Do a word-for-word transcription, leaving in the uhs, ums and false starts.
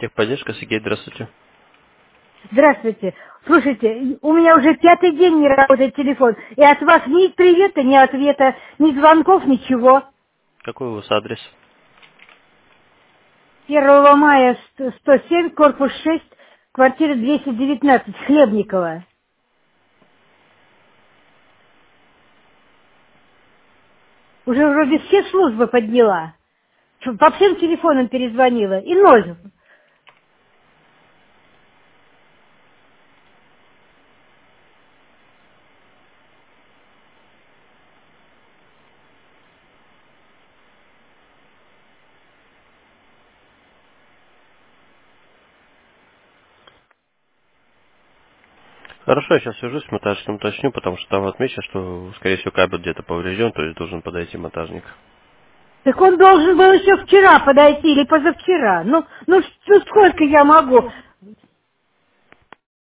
Техподдержка, Сергей, здравствуйте. Здравствуйте. Слушайте, у меня уже пятый день не работает телефон. И от вас ни привета, ни ответа, ни звонков, ничего. Какой у вас адрес? первого мая сто семь, корпус шесть, квартира двести девятнадцать, Хлебникова. Уже вроде все службы подняла. По всем телефонам перезвонила. И ноль. Хорошо, я сейчас свяжусь с монтажником, уточню, потому что там отмечено, что, скорее всего, кабель где-то поврежден, то есть должен подойти монтажник. Так он должен был еще вчера подойти или позавчера. Ну, ну, ну сколько я могу?